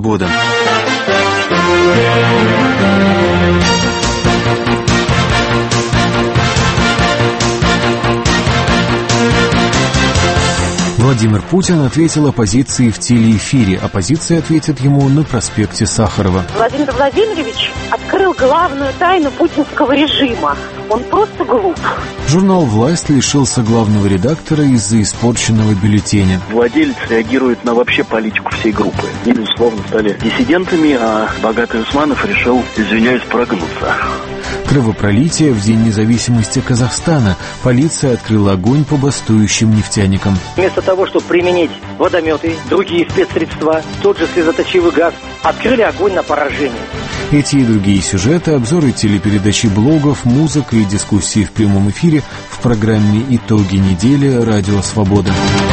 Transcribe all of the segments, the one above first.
«Свобода». Владимир Путин ответил оппозиции в телеэфире. Оппозиция ответит ему на проспекте Сахарова. Владимир Владимирович открыл главную тайну путинского режима. Он просто глуп. Журнал «Власть» лишился главного редактора из-за испорченного бюллетеня. Владелец реагирует на вообще политику всей группы. Они, безусловно, стали диссидентами, а богатый Усманов решил, извиняюсь, прогнуться. Кровопролитие в День независимости Казахстана. Полиция открыла огонь по бастующим нефтяникам. Вместо того, чтобы применить водометы, другие спецсредства, тот же слезоточивый газ, открыли огонь на поражение. Эти и другие сюжеты, обзоры телепередачи, блогов, музыка и дискуссии в прямом эфире в программе «Итоги недели» «Радио Свобода».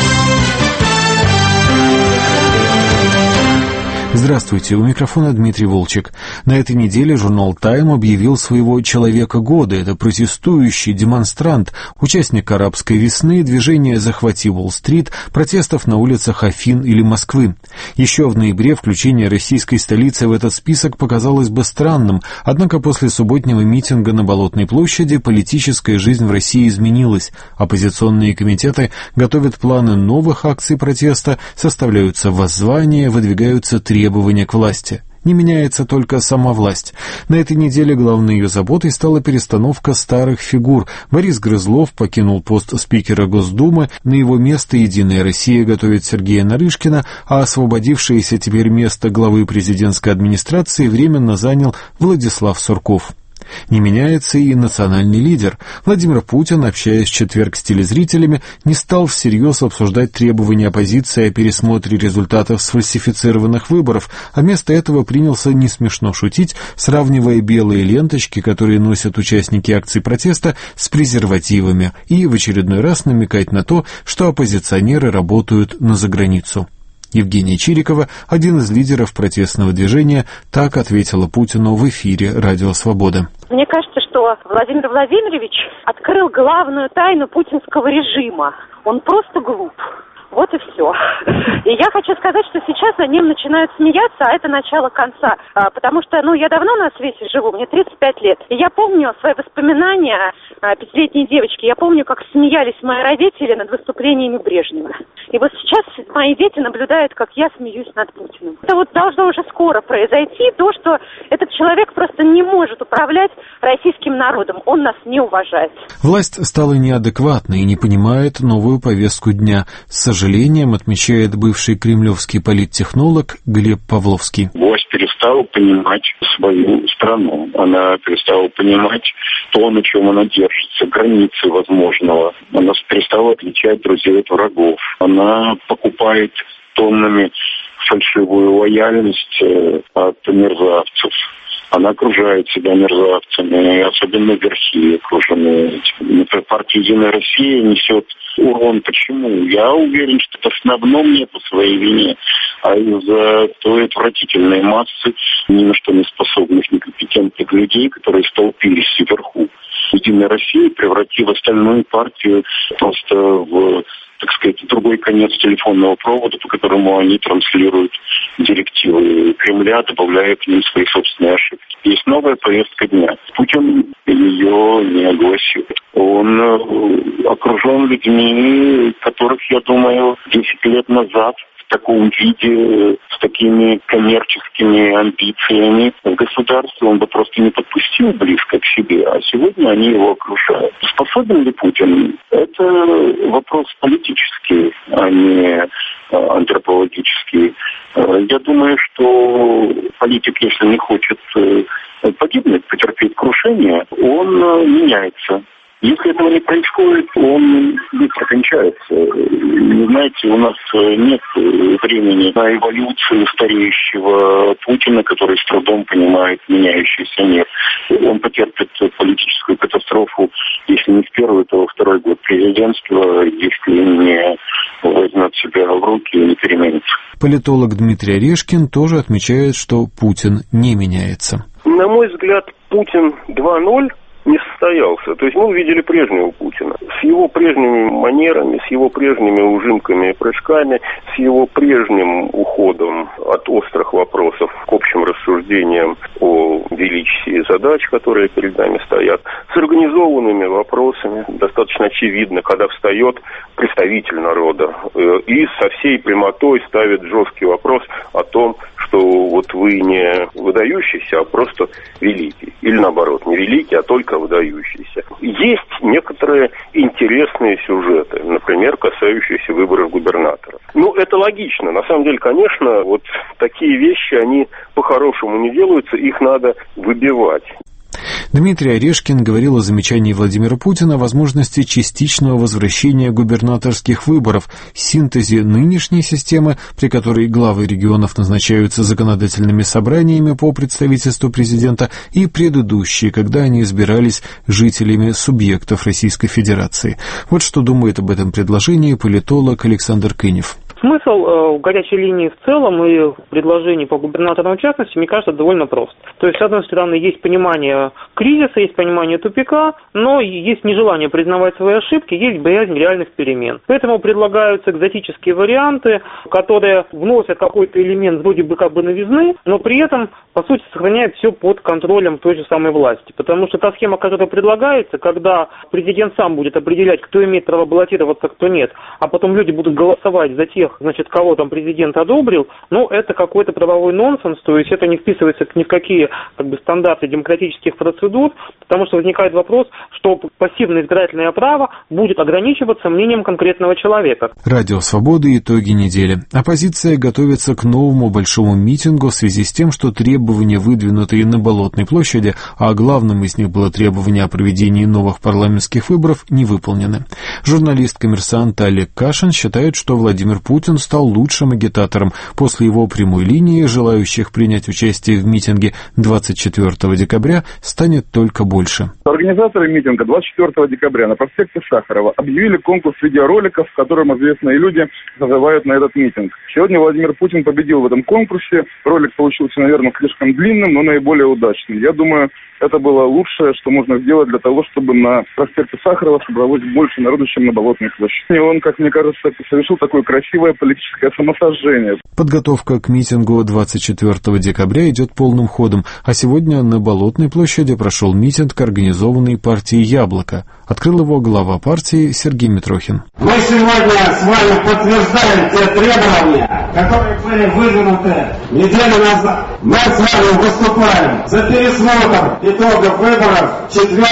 Здравствуйте, у микрофона Дмитрий Волчек. На этой неделе журнал «Тайм» объявил своего «Человека года». Это протестующий демонстрант, участник арабской весны, движения «Захвати Уолл-стрит», протестов на улицах Афин или Москвы. Еще в ноябре включение российской столицы в этот список показалось бы странным, однако после субботнего митинга на Болотной площади политическая жизнь в России изменилась. Оппозиционные комитеты готовят планы новых акций протеста, составляются воззвания, выдвигаются требования к власти. Не меняется только сама власть. На этой неделе главной ее заботой стала перестановка старых фигур. Борис Грызлов покинул пост спикера Госдумы, на его место «Единая Россия» готовит Сергея Нарышкина, а освободившееся теперь место главы президентской администрации временно занял Владислав Сурков. Не меняется и национальный лидер. Владимир Путин, общаясь в четверг с телезрителями, не стал всерьез обсуждать требования оппозиции о пересмотре результатов сфальсифицированных выборов, а вместо этого принялся не смешно шутить, сравнивая белые ленточки, которые носят участники акций протеста, с презервативами, и в очередной раз намекать на то, что оппозиционеры работают на заграницу. Евгения Чирикова, один из лидеров протестного движения, так ответила Путину в эфире «Радио Свобода». Мне кажется, что Владимир Владимирович открыл главную тайну путинского режима. Он просто глуп. Вот и все. И я хочу сказать, что сейчас о нем начинают смеяться, а это начало конца. Потому что, я давно на свете живу, мне 35 лет. И я помню свои воспоминания пятилетней девочки. Я помню, как смеялись мои родители над выступлениями Брежнева. И вот сейчас мои дети наблюдают, как я смеюсь над Путиным. Это вот должно уже скоро произойти, то, что этот человек просто не может управлять российским народом. Он нас не уважает. Власть стала неадекватной и не понимает новую повестку дня. С сожалением отмечает бывший кремлевский политтехнолог Глеб Павловский. Власть перестала понимать свою страну. Она перестала понимать то, на чем она держится, границы возможного. Она перестала отличать друзей от врагов. Она покупает тоннами фальшивую лояльность от мерзавцев. Она окружает себя мерзавцами, особенно верхи окружены. Например, партия «Единая Россия» несет урон. Почему? Я уверен, что это в основном не по своей вине, а из-за той отвратительной массы ни на что не способных, некомпетентных людей, которые столпились вверху. «Единая Россия» превратила остальную партию просто в, так сказать, другой конец телефонного провода, по которому они транслируют директивы Кремля, добавляя к ним свои собственные ошибки. Есть новая повестка дня. Путин ее не огласил. Он окружен людьми, которых, я думаю, 10 лет назад в таком виде, с такими коммерческими амбициями в государстве он бы просто не подпустил близко к себе, а сегодня они его окружают. Способен ли Путин? Это вопрос политический, а не антропологический. Я думаю, что политик, если не хочет погибнуть, потерпеть крушение, он меняется. Если этого не происходит, он быстро кончается. Знаете, у нас нет времени на эволюцию стареющего Путина, который с трудом понимает меняющийся мир. Он потерпит политическую катастрофу, если не в первый, то во второй год президентства, если не возьмет себя в руки и не переменится. Политолог Дмитрий Орешкин тоже отмечает, что Путин не меняется. На мой взгляд, Путин 2.0 не состоялся. То есть мы увидели прежнего Путина. С его прежними манерами, с его прежними ужимками и прыжками, с его прежним уходом от острых вопросов к общим рассуждениям о величии задач, которые перед нами стоят, с организованными вопросами, достаточно очевидно, когда встает представитель народа и со всей прямотой ставит жесткий вопрос о том, что вот вы не выдающийся, а просто великий. Или наоборот, не великий, а только выдающийся. Есть некоторые интересные сюжеты, например, касающиеся выборов губернаторов. Ну, это логично. На самом деле, конечно, вот такие вещи, они по-хорошему не делаются, их надо выбивать. Дмитрий Орешкин говорил о замечании Владимира Путина о возможности частичного возвращения губернаторских выборов, синтезе нынешней системы, при которой главы регионов назначаются законодательными собраниями по представительству президента, и предыдущие, когда они избирались жителями субъектов Российской Федерации. Вот что думает об этом предложении политолог Александр Кынев. Смысл горячей линии в целом и предложений по губернаторам в частности, мне кажется, довольно прост. То есть, с одной стороны, есть понимание кризиса, есть понимание тупика, но есть нежелание признавать свои ошибки, есть боязнь реальных перемен. Поэтому предлагаются экзотические варианты, которые вносят какой-то элемент вроде бы как бы новизны, но при этом, по сути, сохраняют все под контролем той же самой власти. Потому что та схема, которая предлагается, когда президент сам будет определять, кто имеет право баллотироваться, кто нет, а потом люди будут голосовать за тех, значит, кого там президент одобрил, ну, это какой-то правовой нонсенс, то есть это не вписывается ни в какие как бы стандарты демократических процедур, потому что возникает вопрос, что пассивное избирательное право будет ограничиваться мнением конкретного человека. Радио «Свобода. Итоги недели». Оппозиция готовится к новому большому митингу в связи с тем, что требования, выдвинутые на Болотной площади, а главным из них было требование о проведении новых парламентских выборов, не выполнены. Журналист-коммерсант Олег Кашин считает, что Владимир Путин стал лучшим агитатором. После его прямой линии желающих принять участие в митинге 24 декабря станет только больше. Организаторы митинга 24 декабря на проспекте Сахарова объявили конкурс видеороликов, в котором известные люди зазывают на этот митинг. Сегодня Владимир Путин победил в этом конкурсе. Ролик получился, наверное, слишком длинным, но наиболее удачным. Я думаю, это было лучшее, что можно сделать для того, чтобы на проспекте Сахарова собралось больше народу, чем на Болотной площади. И он, как мне кажется, совершил такое красивое политическое самосожжение. Подготовка к митингу 24 декабря идет полным ходом, а сегодня на Болотной площади прошел митинг, организованный партией «Яблоко». Открыл его глава партии Сергей Митрохин. Мы сегодня с вами подтверждаем те требования, которые были выдвинуты неделю назад. Мы с вами выступаем за пересмотр итогов выборов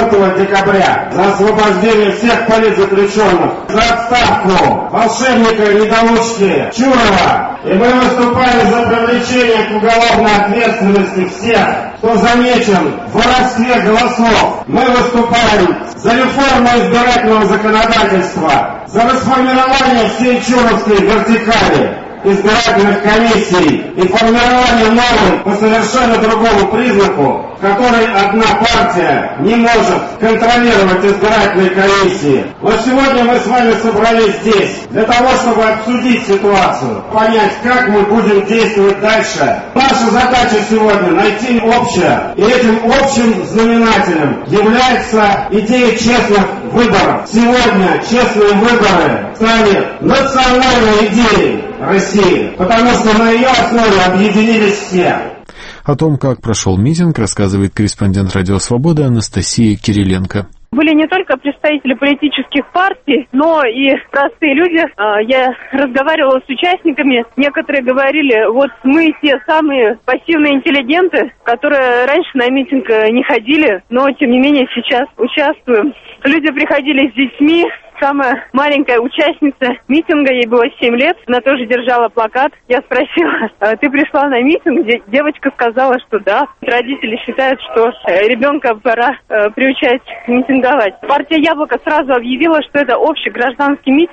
4 декабря, за освобождение всех политзаключенных, за отставку волшебника и недоучки Чурова. И мы выступаем за привлечение к уголовной ответственности всех, кто замечен в воровстве голосов. Мы выступаем за реформу избирательного законодательства, за расформирование всей чуровской вертикали избирательных комиссий и формирование новой по совершенно другому признаку, в которой одна партия не может контролировать избирательные комиссии. Вот сегодня мы с вами собрались здесь для того, чтобы обсудить ситуацию, понять, как мы будем действовать дальше. Наша задача сегодня найти общее, и этим общим знаменателем является идея честных выборов. Сегодня честные выборы стали национальной идеей России, потому что на ее основе объединились все. О том, как прошел митинг, рассказывает корреспондент «Радио Свобода» Анастасия Кириленко. Были не только представители политических партий, но и простые люди. Я разговаривала с участниками. Некоторые говорили, вот мы те самые пассивные интеллигенты, которые раньше на митинг не ходили, но тем не менее сейчас участвуем. Люди приходили с детьми. Самая маленькая участница митинга, ей было 7 лет, она тоже держала плакат. Я спросила, ты пришла на митинг? Девочка сказала, что да. Родители считают, что ребенка пора приучать митинговать. Партия «Яблоко» сразу объявила, что это общий гражданский митинг,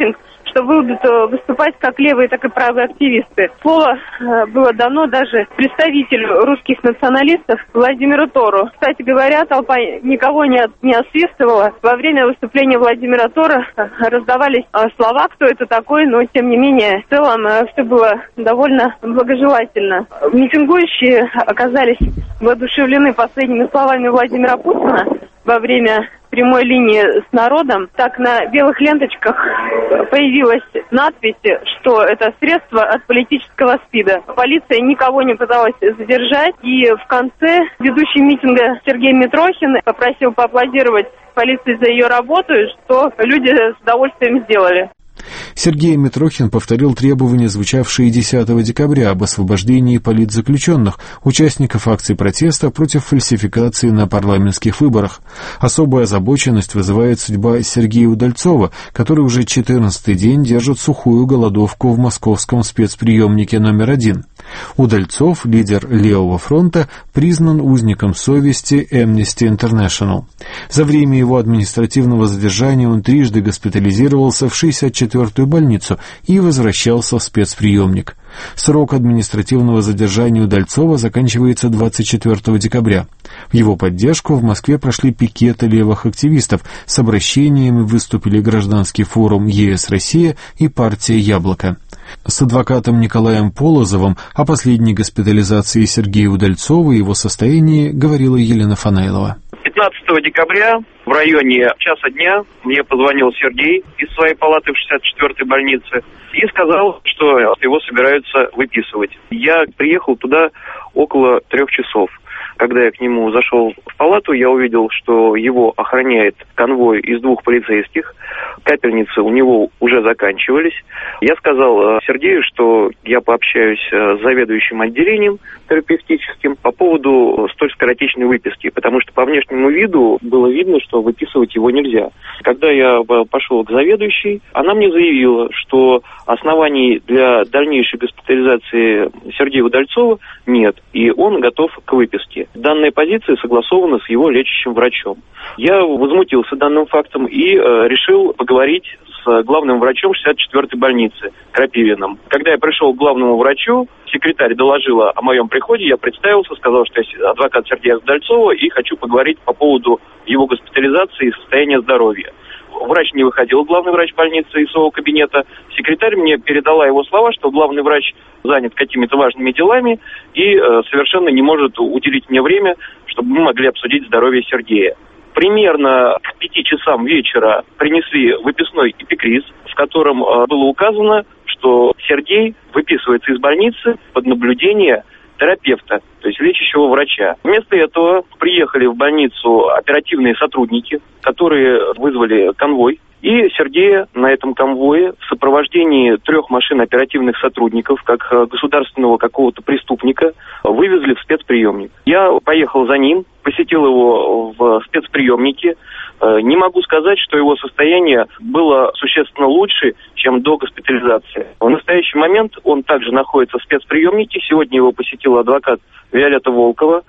что будут выступать как левые, так и правые активисты. Слово было дано даже представителю русских националистов Владимиру Тору. Кстати говоря, толпа никого не освистывала. Во время выступления Владимира Тора раздавались слова, кто это такой, но тем не менее, в целом все было довольно благожелательно. Митингующие оказались воодушевлены последними словами Владимира Путина во время прямой линии с народом. Так на белых ленточках появилась надпись, что это средство от политического СПИДа. Полиция никого не пыталась задержать, и в конце ведущий митинга Сергей Митрохин попросил поаплодировать полиции за ее работу, что люди с удовольствием сделали. Сергей Митрохин повторил требования, звучавшие 10 декабря об освобождении политзаключенных, участников акций протеста против фальсификации на парламентских выборах. Особая озабоченность вызывает судьба Сергея Удальцова, который уже 14-й день держит сухую голодовку в московском спецприемнике номер 1. Удальцов, лидер Левого фронта, признан узником совести Amnesty International. За время его административного задержания он трижды госпитализировался в 64-ю больницу и возвращался в спецприемник. Срок административного задержания Удальцова заканчивается 24 декабря. В его поддержку в Москве прошли пикеты левых активистов. С обращениями выступили Гражданский форум ЕС-Россия и партия «Яблоко». С адвокатом Николаем Полозовым о последней госпитализации Сергея Удальцова и его состоянии говорила Елена Фанайлова. 15 декабря в районе часа дня мне позвонил Сергей из своей палаты в 64-й больнице и сказал, что его собираются выписывать. Я приехал туда около 3 часов. Когда я к нему зашел в палату, я увидел, что его охраняет конвой из 2 полицейских. Капельницы у него уже заканчивались. Я сказал Сергею, что я пообщаюсь с заведующим отделением терапевтическим по поводу столь скоротечной выписки, потому что по внешнему виду было видно, что выписывать его нельзя. Когда я пошел к заведующей, она мне заявила, что оснований для дальнейшей госпитализации Сергея Удальцова нет, и он готов к выписке. Данная позиция согласована с его лечащим врачом. Я возмутился данным фактом и решил поговорить с главным врачом 64-й больницы Крапивиным. Когда я пришел к главному врачу, секретарь доложила о моем приходе, я представился, сказал, что я адвокат Сергея Удальцова и хочу поговорить по поводу его госпитализации и состояния здоровья. Врач не выходил, главный врач больницы из своего кабинета. Секретарь мне передала его слова, что главный врач занят какими-то важными делами и совершенно не может уделить мне время, чтобы мы могли обсудить здоровье Сергея. Примерно к 5 часам вечера принесли выписной эпикриз, в котором было указано, что Сергей выписывается из больницы под наблюдение терапевта, то есть лечащего врача. Вместо этого приехали в больницу оперативные сотрудники, которые вызвали конвой. И Сергея на этом конвое в сопровождении 3 машин оперативных сотрудников, как государственного какого-то преступника, вывезли в спецприемник. Я поехал за ним, посетил его в спецприемнике. Не могу сказать, что его состояние было существенно лучше, чем до госпитализации. В настоящий момент он также находится в спецприемнике. Сегодня его посетила адвокат Виолетта Волкова.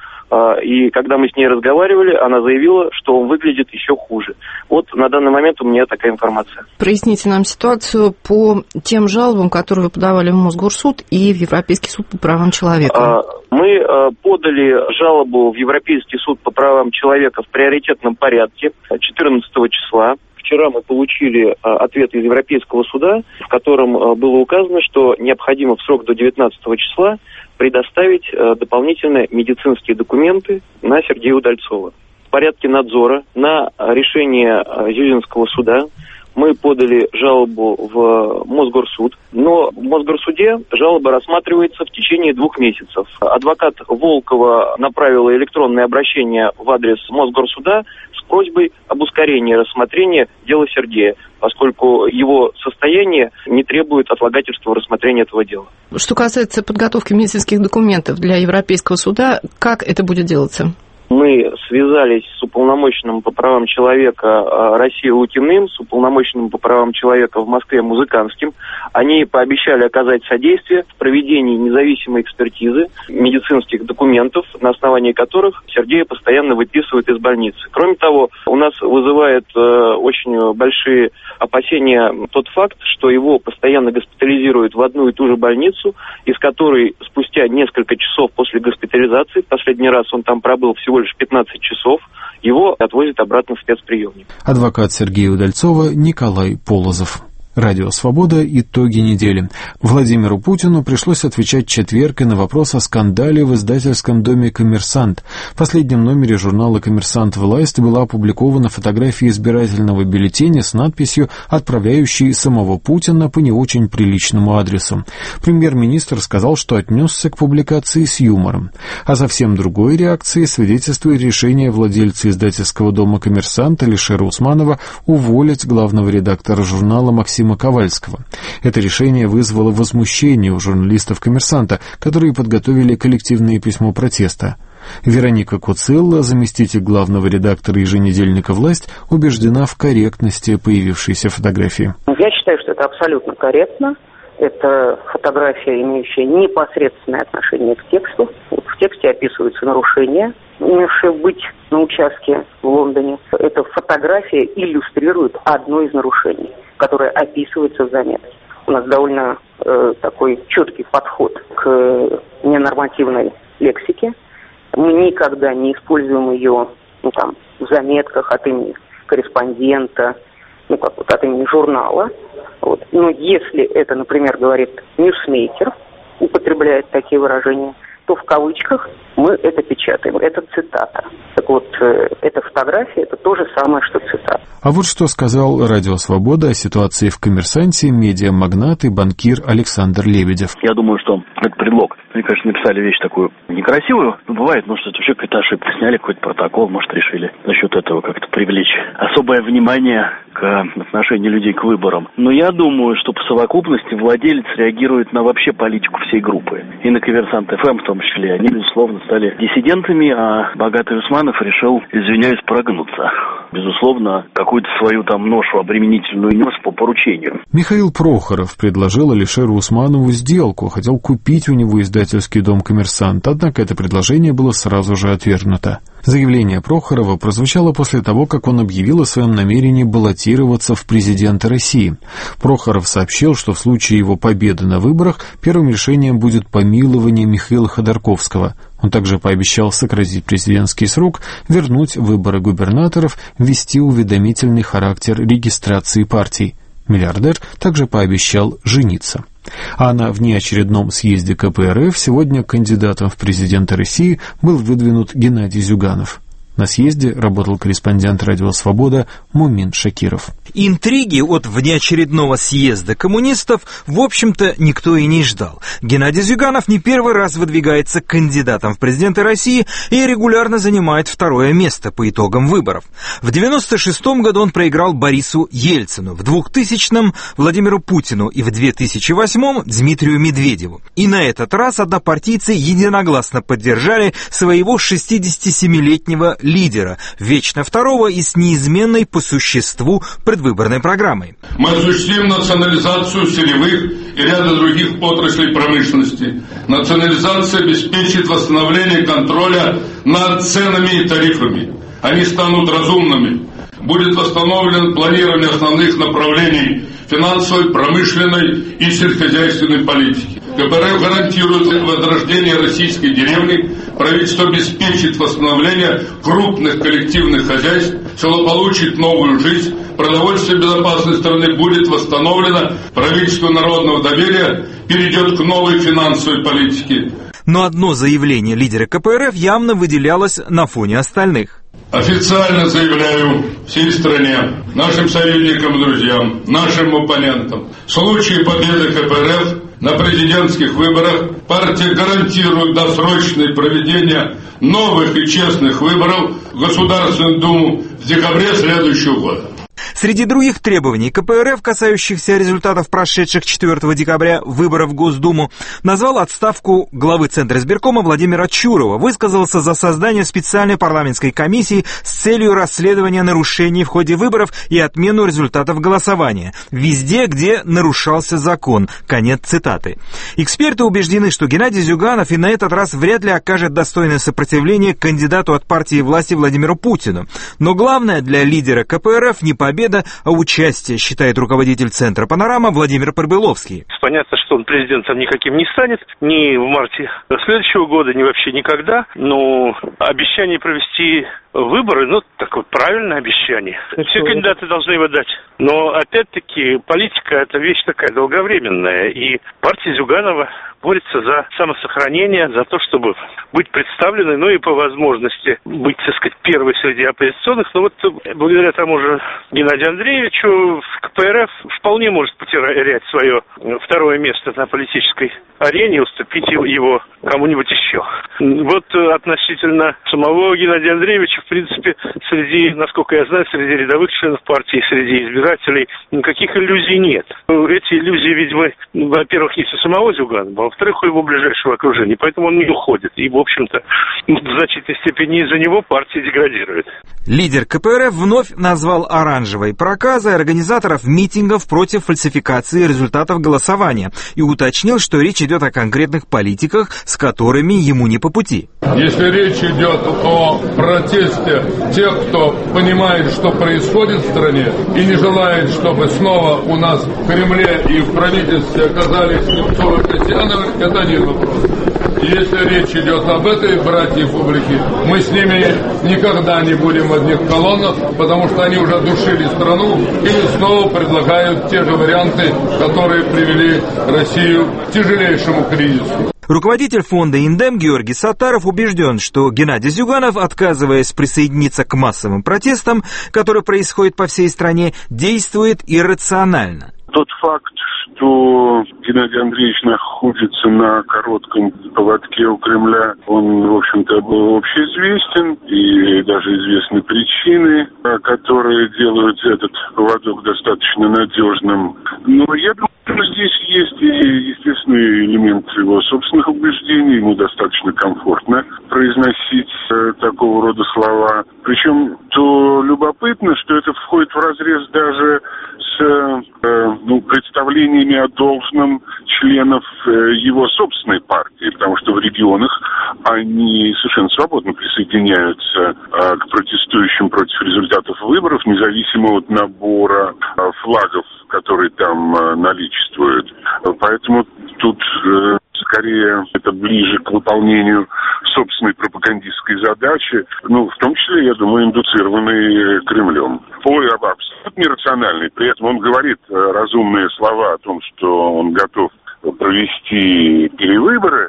И когда мы с ней разговаривали, она заявила, что он выглядит еще хуже. Вот на данный момент у меня такая информация. Проясните нам ситуацию по тем жалобам, которые вы подавали в Мосгорсуд и в Европейский суд по правам человека. Мы подали жалобу в Европейский суд по правам человека в приоритетном порядке 14 числа. Вчера мы получили ответ из Европейского суда, в котором было указано, что необходимо в срок до 19 числа предоставить дополнительные медицинские документы на Сергея Удальцова. В порядке надзора на решение Зюзинского суда мы подали жалобу в Мосгорсуд, но в Мосгорсуде жалоба рассматривается в течение 2 месяцев. Адвокат Волкова направила электронное обращение в адрес Мосгорсуда с просьбой об ускорении рассмотрения дела Сергея, поскольку его состояние не требует отлагательства рассмотрения этого дела. Что касается подготовки медицинских документов для Европейского суда, как это будет делаться? Мы связались с уполномоченным по правам человека России Лукиным, с уполномоченным по правам человека в Москве Музыканским. Они пообещали оказать содействие в проведении независимой экспертизы медицинских документов, на основании которых Сергея постоянно выписывают из больницы. Кроме того, у нас вызывает очень большие опасения тот факт, что его постоянно госпитализируют в одну и ту же больницу, из которой спустя несколько часов после госпитализации, в последний раз он там пробыл всего лишь 15 часов, его отвозят обратно в спецприемник. Адвокат Сергея Удальцова Николай Полозов. Радио «Свобода». Итоги недели. Владимиру Путину пришлось отвечать в четверг и на вопрос о скандале в издательском доме «Коммерсант». В последнем номере журнала «Коммерсант. Власть» была опубликована фотография избирательного бюллетеня с надписью, отправляющей самого Путина по не очень приличному адресу. Премьер-министр сказал, что отнесся к публикации с юмором. О совсем другой реакции свидетельствует решение владельца издательского дома «Коммерсант» Алишера Усманова уволить главного редактора журнала Максима Ковальского. Это решение вызвало возмущение у журналистов «Коммерсанта», которые подготовили коллективное письмо протеста. Вероника Куцелла, заместитель главного редактора еженедельника «Власть», убеждена в корректности появившейся фотографии. Я считаю, что это абсолютно корректно. Это фотография, имеющая непосредственное отношение к тексту. В тексте описываются нарушения, имевшие быть на участке в Лондоне. Эта фотография иллюстрирует одно из нарушений, которое описывается в заметке. У нас довольно такой четкий подход к ненормативной лексике. Мы никогда не используем ее в заметках от имени корреспондента, от имени журнала. Но если это, например, говорит ньюсмейкер, употребляет такие выражения, то в кавычках мы это печатаем. Это цитата. Так вот, эта фотография – это то же самое, что цитата. А вот что сказал Радио «Свобода» о ситуации в «Коммерсанте» медиамагнат и банкир Александр Лебедев. Я думаю, что это предлог. Мне, конечно, написали вещь такую некрасивую. Бывает, может, это вообще какая-то ошибка. Сняли какой-то протокол, может, решили насчет этого как-то привлечь особое внимание к отношению людей к выборам. Но я думаю, что по совокупности владелец реагирует на вообще политику всей группы. И на «Коммерсант ФМ» в том числе. Они, безусловно, стали диссидентами, а богатый Усманов решил, извиняюсь, прогнуться. Безусловно, какую-то свою ношу обременительную нес по поручению. Михаил Прохоров предложил Алишеру Усманову сделку, хотел купить у него издательский дом «Коммерсант», однако это предложение было сразу же отвергнуто. Заявление Прохорова прозвучало после того, как он объявил о своем намерении баллотироваться в президенты России. Прохоров сообщил, что в случае его победы на выборах первым решением будет помилование Михаила Ходорковского. Он также пообещал сократить президентский срок, вернуть выборы губернаторов, ввести уведомительный характер регистрации партий. Миллиардер также пообещал жениться. А на внеочередном съезде КПРФ сегодня кандидатом в президенты России был выдвинут Геннадий Зюганов. На съезде работал корреспондент «Радио Свобода» Мумин Шакиров. Интриги от внеочередного съезда коммунистов, в общем-то, никто и не ждал. Геннадий Зюганов не первый раз выдвигается кандидатом в президенты России и регулярно занимает второе место по итогам выборов. В 1996 году он проиграл Борису Ельцину, в 2000-м Владимиру Путину и в 2008-м Дмитрию Медведеву. И на этот раз однопартийцы единогласно поддержали своего 67-летнего лидера, вечно второго и с неизменной по существу предвыборной программой. Мы осуществим национализацию сырьевых и ряда других отраслей промышленности. Национализация обеспечит восстановление контроля над ценами и тарифами. Они станут разумными. Будет восстановлено планирование основных направлений финансовой, промышленной и сельскохозяйственной политики. КПРФ гарантирует возрождение российской деревни, правительство обеспечит восстановление крупных коллективных хозяйств, село получит новую жизнь, продовольствие безопасной страны будет восстановлено, правительство народного доверия перейдет к новой финансовой политике. Но одно заявление лидера КПРФ явно выделялось на фоне остальных. Официально заявляю всей стране, нашим союзникам и друзьям, нашим оппонентам, в случае победы КПРФ на президентских выборах партия гарантирует досрочное проведение новых и честных выборов в Государственную Думу в декабре следующего года. Среди других требований КПРФ, касающихся результатов прошедших 4 декабря выборов в Госдуму, назвал отставку главы Центра избиркома Владимира Чурова, высказался за создание специальной парламентской комиссии с целью расследования нарушений в ходе выборов и отмену результатов голосования везде, где нарушался закон. Конец цитаты. Эксперты убеждены, что Геннадий Зюганов и на этот раз вряд ли окажет достойное сопротивление кандидату от партии власти Владимиру Путину. Но главное для лидера КПРФ не победа, а участие, считает руководитель Центра «Панорама» Владимир Подбыловский. Понятно, что он президентом никаким не станет, ни в марте следующего года, ни вообще никогда. Но обещание провести выборы, такое правильное обещание. Все кандидаты должны его дать. Но, опять-таки, политика – это вещь такая долговременная. И партия Зюганова борется за самосохранение, за то, чтобы быть представленной, и по возможности быть, так сказать, первой среди оппозиционных. Но благодаря тому же Геннадию Андреевичу КПРФ вполне может потерять свое второе место на политической арене и уступить его кому-нибудь еще. Относительно самого Геннадия Андреевича, в принципе, насколько я знаю, среди рядовых членов партии, среди избирателей никаких иллюзий нет. Эти иллюзии, видимо, во-первых, есть у самого Зюганова, а во-вторых, у его ближайшего окружения. Поэтому он не уходит. И, в общем-то, в значительной степени из-за него партия деградирует. Лидер КПРФ вновь назвал оранжевой проказой организаторов митингов против фальсификации результатов голосования и уточнил, что речь идет о конкретных политиках, с которыми ему не по пути. Если речь идет о протесте тех, кто понимает, что происходит в стране и не желает, чтобы снова у нас в Кремле и в правительстве оказались Немцов и Касьяновы, это один вопрос. И если речь идет об этой братьей публике, мы с ними никогда не будем в одних колоннах, потому что они уже душили страну или снова предлагают те же варианты, которые привели Россию к тяжелейшему кризису. Руководитель фонда «Индем» Георгий Саттаров убежден, что Геннадий Зюганов, отказываясь присоединиться к массовым протестам, которые происходят по всей стране, действует иррационально. Тот факт, что Геннадий Андреевич находится на коротком поводке у Кремля, он, в общем-то, был общеизвестен, и даже известны причины, которые делают этот поводок достаточно надежным. Но я думаю, что здесь есть и естественный элемент его собственных убеждений, ему достаточно комфортно произносить такого рода слова. Причем то любопытно, что это входит вразрез даже с представлениями о должном членов его собственной партии, потому что в регионах они совершенно свободно присоединяются к протестующим против результатов выборов, независимо от набора флагов, которые там наличествуют. Поэтому тут скорее это ближе к выполнению собственной пропагандистской задачи, в том числе, я думаю, индуцированной Кремлем. Абсолютно нерациональный. При этом он говорит разумные слова о том, что он готов провести перевыборы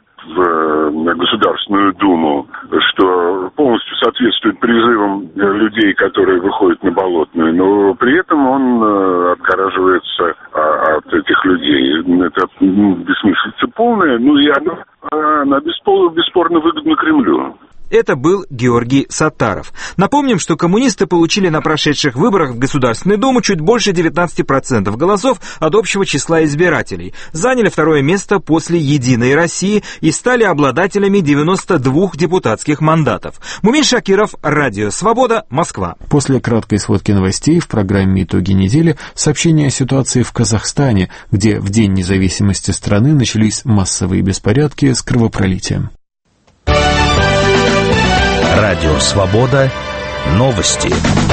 в Государственную Думу, что полностью соответствует призывам людей, которые выходят на Болотную, но при этом он отгораживается от этих людей. Это бессмыслица полная, и она бесспорно выгодна Кремлю. Это был Георгий Саттаров. Напомним, что коммунисты получили на прошедших выборах в Государственную Думу чуть больше 19% голосов от общего числа избирателей, заняли второе место после «Единой России» и стали обладателями 92 депутатских мандатов. Мумин Шакиров, Радио Свобода, Москва. После краткой сводки новостей в программе «Итоги недели» сообщение о ситуации в Казахстане, где в День независимости страны начались массовые беспорядки с кровопролитием. Радио «Свобода». Новости.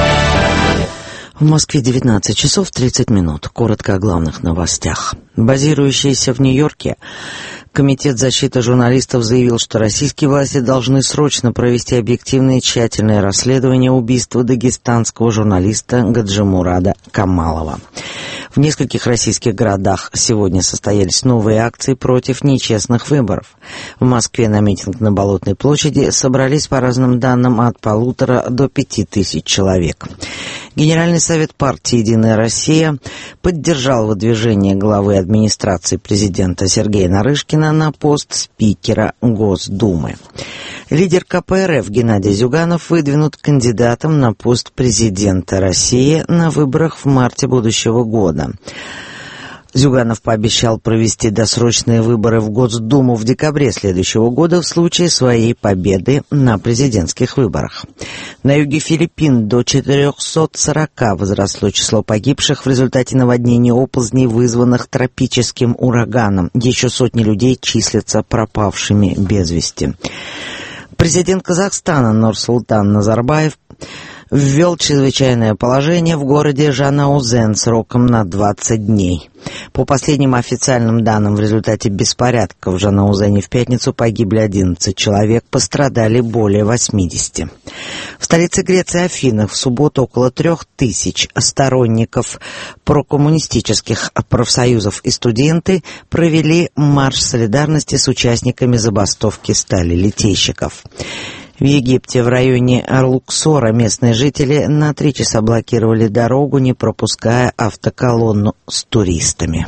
В Москве 19 часов 30 минут. Коротко о главных новостях. Базирующийся в Нью-Йорке Комитет защиты журналистов заявил, что российские власти должны срочно провести объективное и тщательное расследование убийства дагестанского журналиста Гаджимурада Камалова. В нескольких российских городах сегодня состоялись новые акции против нечестных выборов. В Москве на митинг на Болотной площади собрались, по разным данным, от 1500 до 5000 человек. Генеральный совет партии «Единая Россия» поддержал выдвижение главы администрации президента Сергея Нарышкина на пост спикера Госдумы. Лидер КПРФ Геннадий Зюганов выдвинут кандидатом на пост президента России на выборах в марте будущего года. Зюганов пообещал провести досрочные выборы в Госдуму в декабре следующего года в случае своей победы на президентских выборах. На юге Филиппин до 440 возросло число погибших в результате наводнений оползней, вызванных тропическим ураганом. Еще сотни людей числятся пропавшими без вести. Президент Казахстана Нурсултан Назарбаев ввел чрезвычайное положение в городе Жанаузен сроком на 20 дней. По последним официальным данным, в результате беспорядков в Жанаузене в пятницу погибли 11 человек, пострадали более 80. В столице Греции Афинах в субботу около 3000 сторонников прокоммунистических профсоюзов и студенты провели марш солидарности с участниками забастовки сталелитейщиков. В Египте в районе Луксора местные жители на 3 часа блокировали дорогу, не пропуская автоколонну с туристами.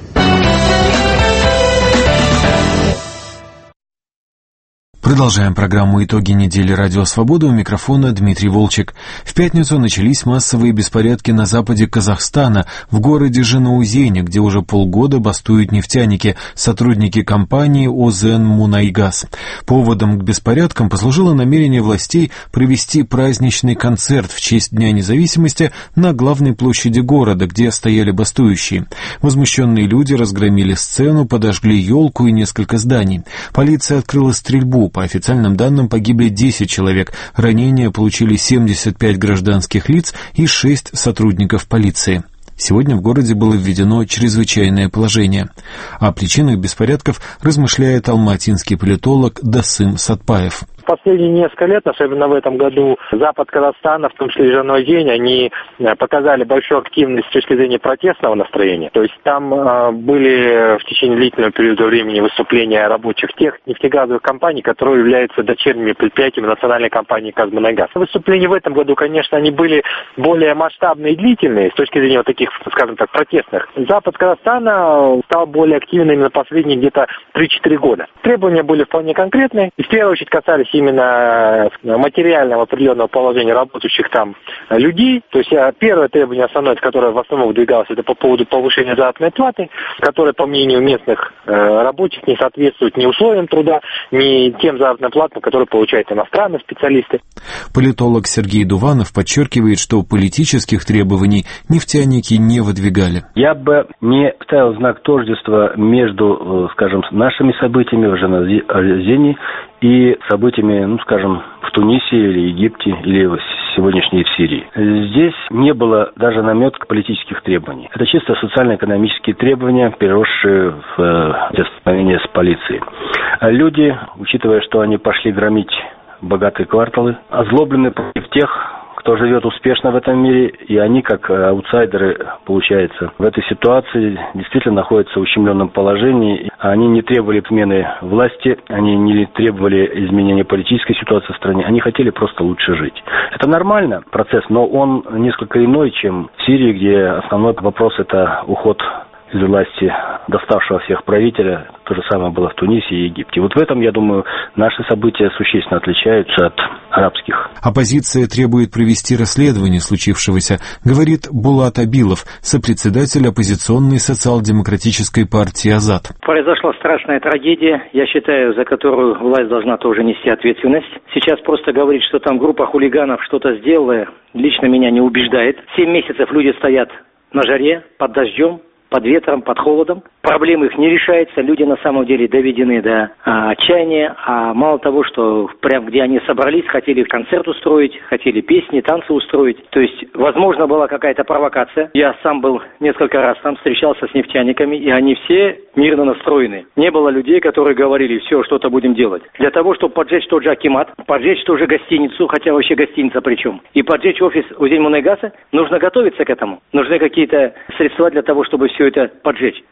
Продолжаем программу «Итоги недели Радио Свобода». У микрофона Дмитрий Волчек. В пятницу начались массовые беспорядки на западе Казахстана, в городе Жанаузене, где уже полгода бастуют нефтяники, сотрудники компании «Озен Мунайгаз». Поводом к беспорядкам послужило намерение властей провести праздничный концерт в честь Дня независимости на главной площади города, где стояли бастующие. Возмущенные люди разгромили сцену, подожгли елку и несколько зданий. Полиция открыла стрельбу. По официальным данным погибли 10 человек, ранения получили 75 гражданских лиц и 6 сотрудников полиции. Сегодня в городе было введено чрезвычайное положение. О причинах беспорядков размышляет алматинский политолог Дасым Сатпаев. Последние несколько лет, особенно в этом году, Запад Казахстана, в том числе и Жанаузен, они показали большую активность с точки зрения протестного настроения. То есть там были в течение длительного периода времени выступления рабочих тех нефтегазовых компаний, которые являются дочерними предприятиями национальной компании «Казмунайгаз». Выступления в этом году, конечно, они были более масштабные и длительные с точки зрения вот таких, скажем так, протестных. Запад Казахстана стал более активным именно последние где-то 3-4 года. Требования были вполне конкретные и в первую очередь касались именно материального определенного положения работающих там людей. То есть первое требование основное, которое в основном выдвигалось, это по поводу повышения заработной платы, которая, по мнению местных рабочих, не соответствует ни условиям труда, ни тем заработным платам, которые получают иностранные специалисты. Политолог Сергей Дуванов подчеркивает, что политических требований нефтяники не выдвигали. Я бы не ставил знак тождества между, скажем, нашими событиями в Жанаузене и событиями, скажем, в Тунисе или Египте, или сегодняшней в Сирии. Здесь не было даже намека политических требований. Это чисто социально-экономические требования, переросшие в столкновение с полицией. Люди, учитывая, что они пошли громить богатые кварталы, озлоблены против тех, кто живет успешно в этом мире, и они, как аутсайдеры, получается, в этой ситуации действительно находятся в ущемленном положении. Они не требовали смены власти, они не требовали изменения политической ситуации в стране, они хотели просто лучше жить. Это нормально, процесс, но он несколько иной, чем в Сирии, где основной вопрос – это уход из власти доставшего всех правителя. То же самое было в Тунисе и Египте. Вот в этом, я думаю, наши события существенно отличаются от арабских. Оппозиция требует провести расследование случившегося, говорит Булат Абилов, сопредседатель оппозиционной социал-демократической партии «Азат». Произошла страшная трагедия, я считаю, за которую власть должна тоже нести ответственность. Сейчас просто говорить, что там группа хулиганов что-то сделала, лично меня не убеждает. 7 месяцев люди стоят на жаре, под дождем, под ветром, под холодом. Проблемы их не решаются. Люди на самом деле доведены до отчаяния. А мало того, что прям где они собрались, хотели концерт устроить, хотели песни, танцы устроить. То есть, возможно, была какая-то провокация. Я сам был несколько раз там, встречался с нефтяниками, и они все мирно настроены. Не было людей, которые говорили, все, что-то будем делать. Для того, чтобы поджечь тот же акимат, поджечь ту же гостиницу, хотя вообще гостиница причем, и поджечь офис Озен Мунайгаза, нужно готовиться к этому. Нужны какие-то средства для того, чтобы все это поджечь. То есть я думаю,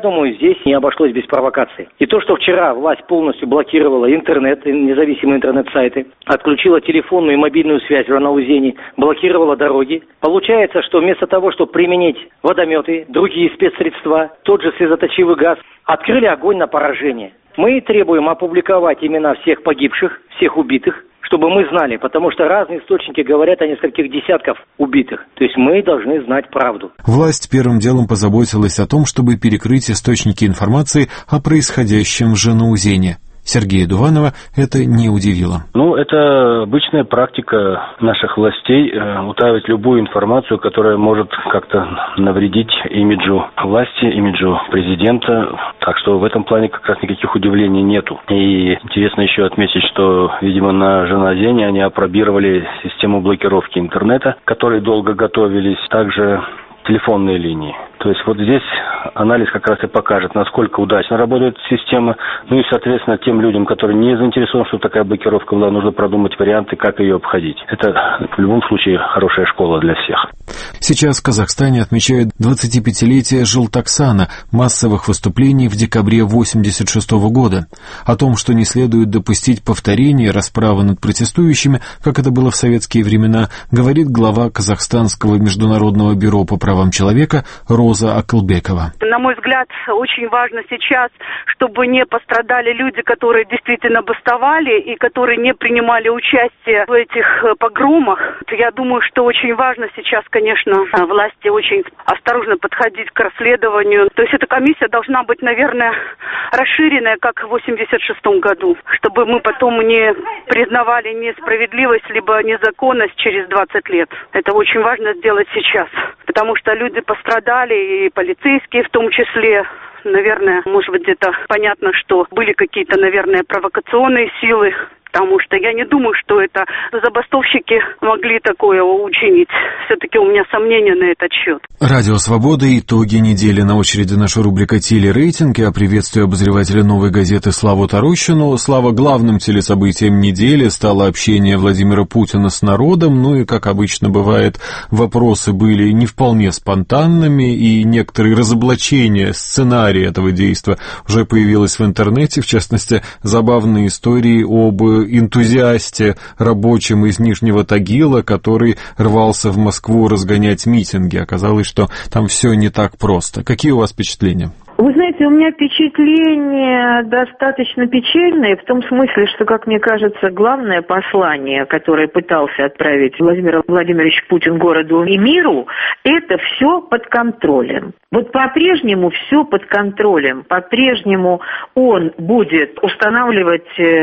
думаю, здесь не обошлось без провокации. И то, что вчера власть полностью блокировала интернет, независимые интернет-сайты, отключила телефонную и мобильную связь в Жанаузене, блокировала дороги, получается, что вместо того, чтобы применить водометы, другие спецсредства, тот же слезоточивый газ, открыли огонь на поражение. Мы требуем опубликовать имена всех погибших, всех убитых, чтобы мы знали, потому что разные источники говорят о нескольких десятках убитых. То есть мы должны знать правду. Власть первым делом позаботилась о том, чтобы перекрыть источники информации о происходящем в Жанаузене. Сергея Дуванова это не удивило. Это обычная практика наших властей утаивать любую информацию, которая может как-то навредить имиджу власти, имиджу президента. Так что в этом плане как раз никаких удивлений нету. И интересно еще отметить, что, видимо, на Жанаузене они опробировали систему блокировки интернета, к которой долго готовились. Также телефонные линии. То есть вот здесь анализ как раз и покажет, насколько удачно работает система. И, соответственно, тем людям, которые не заинтересованы, что такая блокировка была, нужно продумать варианты, как ее обходить. Это в любом случае хорошая школа для всех. Сейчас в Казахстане отмечают 25-летие Желтоксана, массовых выступлений в декабре 1986 года. О том, что не следует допустить повторения расправы над протестующими, как это было в советские времена, говорит глава Казахстанского международного бюро по правам человека Роза Акылбекова. На мой взгляд, очень важно сейчас, чтобы не пострадали люди, которые действительно бастовали и которые не принимали участие в этих погромах. Я думаю, что очень важно сейчас, конечно, власти очень осторожно подходить к расследованию. То есть эта комиссия должна быть, наверное, расширенная, как в 1986 году, чтобы мы потом не признавали несправедливость либо незаконность через 20 лет. Это очень важно сделать сейчас, потому что люди пострадали, и полицейские в том числе. Наверное, может быть, где-то понятно, что были какие-то, наверное, провокационные силы, потому что я не думаю, что это забастовщики могли такое учинить. Все-таки у меня сомнения на этот счет. Радио «Свобода». Итоги недели. На очереди наша рубрика «Телерейтинг». Я приветствую обозревателя «Новой газеты» Славу Тарущину. Слава, главным телесобытием недели стало общение Владимира Путина с народом. И, как обычно бывает, вопросы были не вполне спонтанными, и некоторые разоблачения сценария этого действия уже появилось в интернете. В частности, забавные истории об энтузиасте рабочем из Нижнего Тагила, который рвался в Москву разгонять митинги. Оказалось, что там все не так просто. Какие у вас впечатления? Вы знаете, у меня впечатление достаточно печальное, в том смысле, что, как мне кажется, главное послание, которое пытался отправить Владимир Владимирович Путин городу и миру, это все под контролем. Вот по-прежнему все под контролем. По-прежнему он будет устанавливать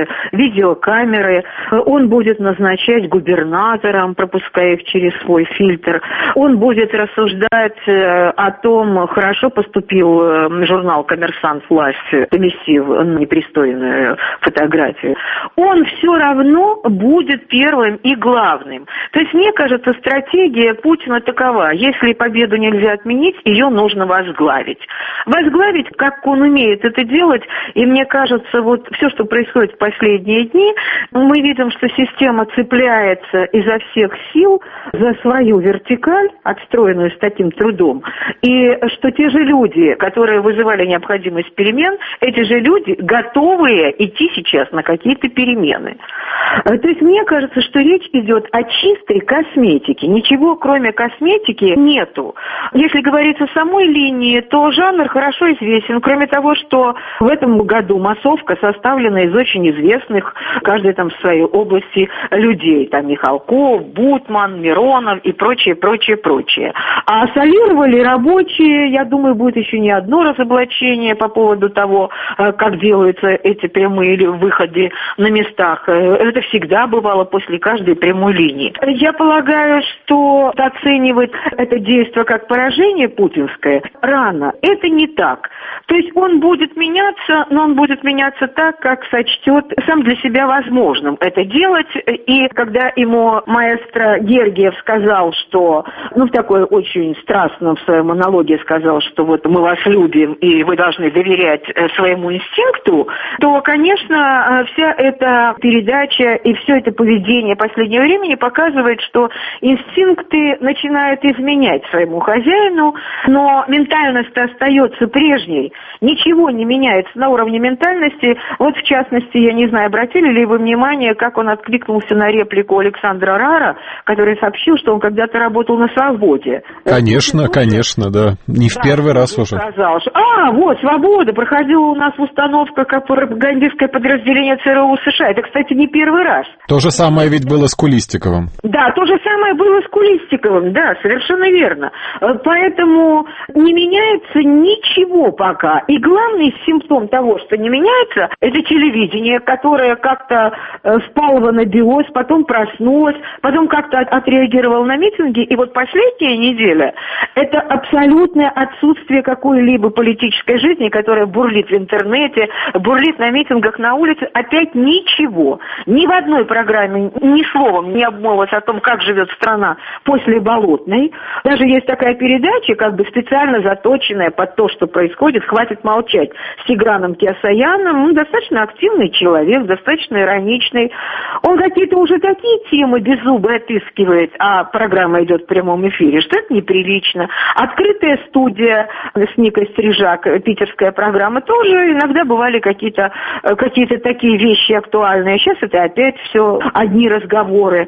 видеокамеры, он будет назначать губернаторам, пропуская их через свой фильтр, он будет рассуждать о том, хорошо поступил журнал «Коммерсант» власть, поместив непристойную фотографию. Он все равно будет первым и главным. То есть, мне кажется, стратегия Путина такова. Если победу нельзя отменить, ее нужно возглавить. Возглавить, как он умеет это делать, и мне кажется, вот все, что происходит в последние дни, мы видим, что система цепляется изо всех сил за свою вертикаль, отстроенную с таким трудом, и что те же люди, которые вызывали необходимость перемен, эти же люди готовые идти сейчас на какие-то перемены. То есть мне кажется, что речь идет о чистой косметике. Ничего кроме косметики нету. Если говорить о самой линии, то жанр хорошо известен. Кроме того, что в этом году массовка составлена из очень известных, каждый там в своей области, людей. Там Михалков, Бутман, Миронов и прочее, прочее, прочее. А солировали рабочие, я думаю, будет еще не одно разоблачение по поводу того, как делаются эти прямые выходы на местах. Это всегда бывало после каждой прямой линии. Я полагаю, что оценивать это действие как поражение путинское рано. Это не так. То есть он будет меняться, но он будет меняться так, как сочтет сам для себя возможным это делать. И когда ему маэстро Гергиев сказал, что, в такой очень страстном в своем монологе сказал, что вот мы вас любим и вы должны доверять своему инстинкту, то, конечно, вся эта передача действия и все это поведение последнего времени показывает, что инстинкты начинают изменять своему хозяину, но ментальность остается прежней. Ничего не меняется на уровне ментальности. Вот, в частности, я не знаю, обратили ли вы внимание, как он откликнулся на реплику Александра Рара, который сообщил, что он когда-то работал на «Свободе». Конечно, да. Не в первый раз уже. Сказал, что, вот, «Свобода» проходила у нас в установках как пропагандистское подразделение ЦРУ США. Это, кстати, не первый раз. То же самое ведь было с Кулистиковым. Да, то же самое было с Кулистиковым, да, совершенно верно. Поэтому не меняется ничего пока. И главный симптом того, что не меняется, это телевидение, которое как-то впало в анабиоз, потом проснулось, потом как-то отреагировало на митинги. И вот последняя неделя – это абсолютное отсутствие какой-либо политической жизни, которая бурлит в интернете, бурлит на митингах, на улице. Опять ничего. Ни в одной программе ни словом не обмолвилось о том, как живет страна после Болотной. Даже есть такая передача, как бы специально заточенная под то, что происходит, «Хватит молчать», с Тиграном Кеосаяном. Он достаточно активный человек, достаточно ироничный. Он какие-то уже такие темы беззубые отыскивает, а программа идет в прямом эфире, что это неприлично. Открытая студия с Никой Стрижак, питерская программа, тоже иногда бывали какие-то такие вещи актуальные. Сейчас это опять все одни разговоры.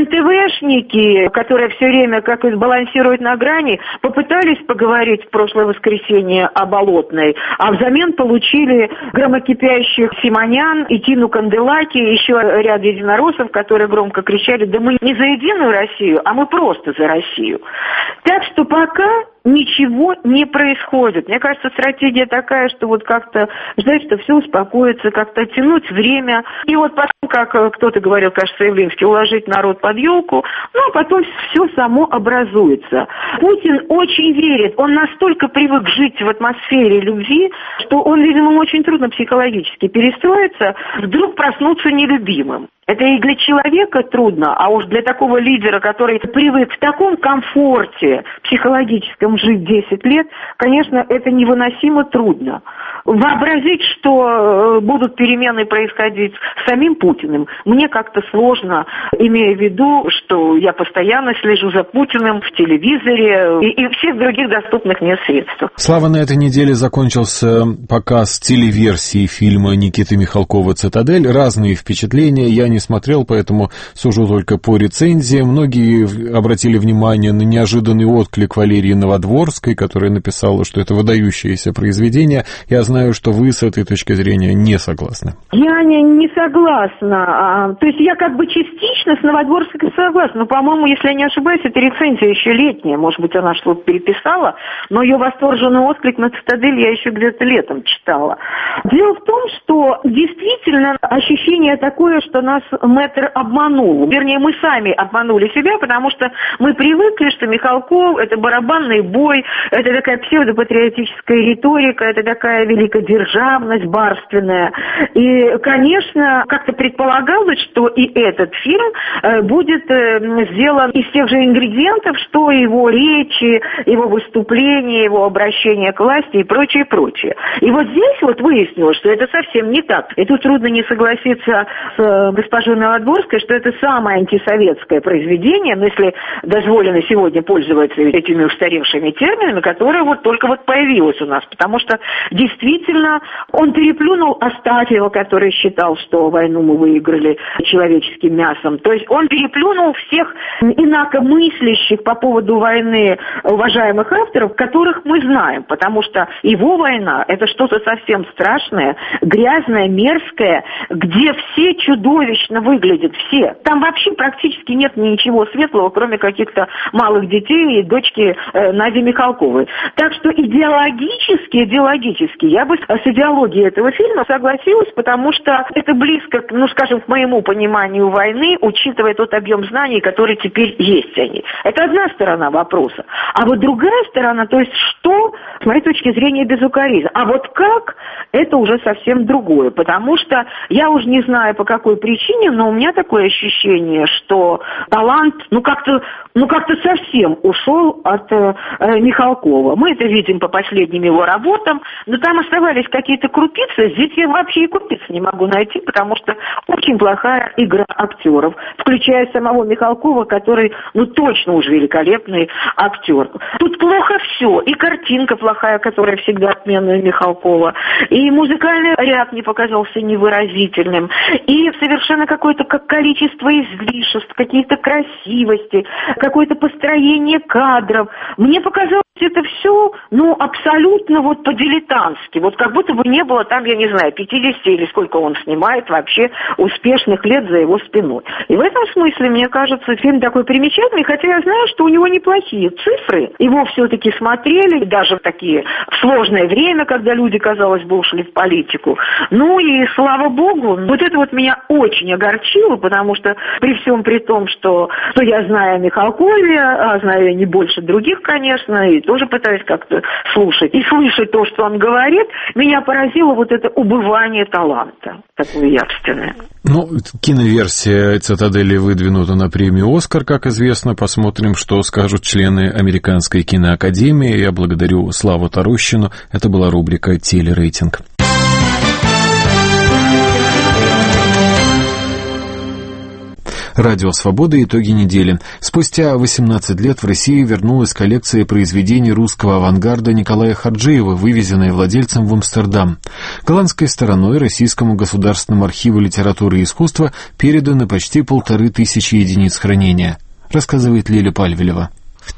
НТВшники, которые все время как балансируют на грани, попытались поговорить в прошлое воскресенье о Болотной, а взамен получили громокипящих Симонян и Тину Канделаки, еще ряд единороссов, которые громко кричали: да мы не за Единую Россию, а мы просто за Россию. Так что пока ничего не происходит. Мне кажется, стратегия такая, что вот как-то ждать, что все успокоится, как-то тянуть время. И вот потом, как кто-то говорил, кажется, Явлинский, уложить народ под елку, а потом все само образуется. Путин очень верит, он настолько привык жить в атмосфере любви, что он, видимо, очень трудно психологически перестроиться, вдруг проснуться нелюбимым. Это и для человека трудно, а уж для такого лидера, который привык в таком комфорте психологическом жить 10 лет, конечно, это невыносимо трудно. Вообразить, что будут перемены происходить с самим Путиным, мне как-то сложно, имея в виду, что я постоянно слежу за Путиным в телевизоре и всех других доступных мне средствах. Слава, на этой неделе закончился показ телеверсии фильма Никиты Михалкова «Цитадель». Разные впечатления, я не смотрел, поэтому сужу только по рецензиям. Многие обратили внимание на неожиданный отклик Валерии Новодворской, которая написала, что это выдающееся произведение. Я знаю, что вы с этой точки зрения не согласны. Я не согласна. То есть я как бы частично с Новодворской согласна. Но, по-моему, если я не ошибаюсь, эта рецензия еще летняя. Может быть, она что-то переписала, но ее восторженный отклик на «Цитадель» я еще где-то летом читала. Дело в том, что действительно ощущение такое, что нас мэтр обманул. Вернее, мы сами обманули себя, потому что мы привыкли, что Михалков — это барабанный бой, это такая псевдопатриотическая риторика, это такая великодержавность барственная. И, конечно, как-то предполагалось, что и этот фильм будет сделан из тех же ингредиентов, что его речи, его выступления, его обращение к власти и прочее, прочее. И вот здесь вот выяснилось, что это совсем не так. И тут трудно не согласиться с госпожой Новодворской, что это самое антисоветское произведение, но если дозволено сегодня пользоваться этими устаревшими терминами, которое вот только вот появилось у нас, потому что действительно он переплюнул Астафьева, который считал, что войну мы выиграли человеческим мясом. То есть он переплюнул всех инакомыслящих по поводу войны уважаемых авторов, которых мы знаем, потому что его война — это что-то совсем страшное, грязное, мерзкое, где все чудовищно выглядят, все. Там вообще практически нет ничего светлого, кроме каких-то малых детей и дочки Нади Михалковой. Так что идеологически, я бы с идеологией этого фильма согласилась, потому что это близко, скажем, к моему пониманию войны, учитывая тот объем знаний, знаний, которые теперь есть о ней. Это одна сторона вопроса. А вот другая сторона, то есть что, с моей точки зрения, безукоризненно. А вот как, это уже совсем другое. Потому что я уже не знаю, по какой причине, но у меня такое ощущение, что талант, как-то совсем ушел от Михалкова. Мы это видим по последним его работам, но там оставались какие-то крупицы. Здесь я вообще и крупиц не могу найти, потому что очень плохая игра актеров, включая самого Михалкова, который, точно уже великолепный актер. Тут плохо все. И картинка плохая, которая всегда отменная Михалкова, и музыкальный ряд не показался невыразительным, и совершенно какое-то количество излишеств, какие-то красивости, какое-то построение кадров. Мне показалось это все, абсолютно по-дилетантски. Как будто бы не было там, 50 или сколько он снимает вообще успешных лет за его спиной. И в этом смысле, мне кажется, фильм такой примечательный, хотя я знаю, что у него неплохие цифры. Его все-таки смотрели, даже в такие сложное время, когда люди, казалось бы, ушли в политику. И слава богу, это меня очень огорчило, потому что при том, что я знаю о Михалкове, а знаю я не больше других, конечно, и тоже пытаюсь как-то слушать. И слышать то, что он говорит, меня поразило это убывание таланта, такое явственное. Киноверсия «Цитадели» выдвинута на премию «Оскар», как известно. Посмотрим, что скажут члены Американской киноакадемии. Я благодарю Славу Тарущину. Это была рубрика «Телерейтинг». Радио «Свобода. Итоги недели». Спустя 18 лет в России вернулась коллекция произведений русского авангарда Николая Харджиева, вывезенная владельцем в Амстердам. Голландской стороной Российскому государственному архиву литературы и искусства переданы почти 1500 единиц хранения, рассказывает Лиля Пальвелева. В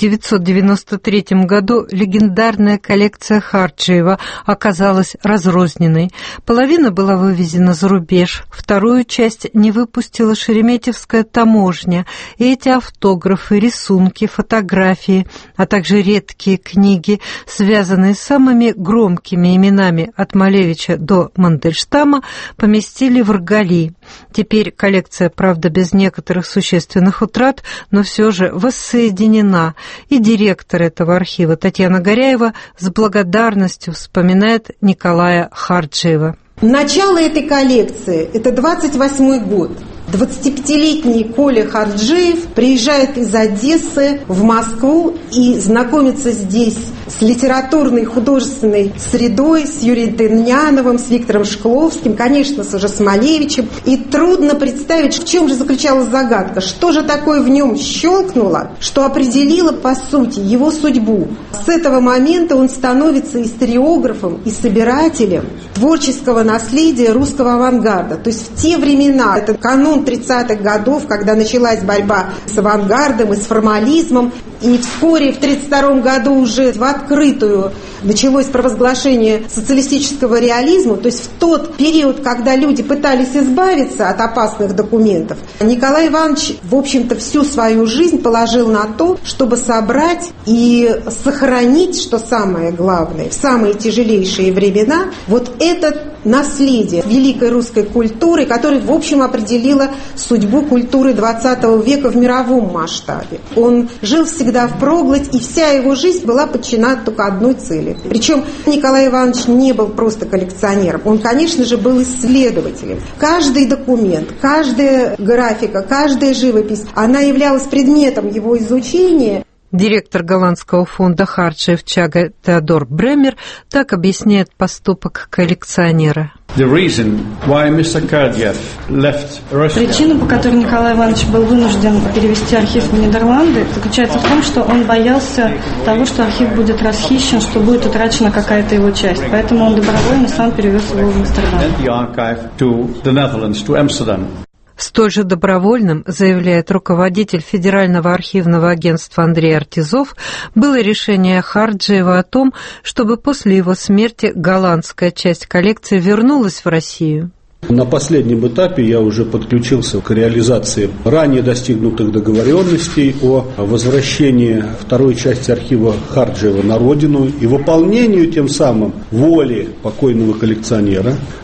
1993 году легендарная коллекция Харджиева оказалась разрозненной. Половина была вывезена за рубеж, вторую часть не выпустила Шереметьевская таможня. И эти автографы, рисунки, фотографии, а также редкие книги, связанные с самыми громкими именами от Малевича до Мандельштама, поместили в Ргали. Теперь коллекция, правда, без некоторых существенных утрат, но все же воссоединена. И директор этого архива Татьяна Горяева с благодарностью вспоминает Николая Харджиева. Начало этой коллекции – это 28-й год. 25-летний Коля Харджиев приезжает из Одессы в Москву и знакомится здесь с литературной художественной средой, с Юрием Тыняновым, с Виктором Шкловским, конечно, уже с Малевичем. И трудно представить, в чем же заключалась загадка, что же такое в нем щелкнуло, что определило, по сути, его судьбу. С этого момента он становится историографом и собирателем творческого наследия русского авангарда. То есть в те времена, это канун 30-х годов, когда началась борьба с авангардом и с формализмом, и вскоре в 1932 году уже в открытую началось провозглашение социалистического реализма, то есть в тот период, когда люди пытались избавиться от опасных документов, Николай Иванович, в общем-то, всю свою жизнь положил на то, чтобы собрать и сохранить, что самое главное, в самые тяжелейшие времена, вот это наследие великой русской культуры, которое, в общем, определило судьбу культуры XX века в мировом масштабе. Он жил всегда впроголодь, и вся его жизнь была подчинена только одной цели. Причем Николай Иванович не был просто коллекционером, он, конечно же, был исследователем. Каждый документ, каждая графика, каждая живопись, она являлась предметом его изучения. Директор голландского фонда Харджиев Чага Теодор Бремер так объясняет поступок коллекционера. Причина, по которой Николай Иванович был вынужден перевести архив в Нидерланды, заключается в том, что он боялся того, что архив будет расхищен, что будет утрачена какая-то его часть. Поэтому он добровольно сам перевез его в Амстердам. Столь же добровольным, заявляет руководитель Федерального архивного агентства Андрей Артизов, было решение Харджиева о том, чтобы после его смерти голландская часть коллекции вернулась в Россию. На последнем этапе я уже подключился к реализации ранее достигнутых договоренностей о возвращении второй части архива Харджиева на родину и выполнению тем самым воли покойного коллекционера.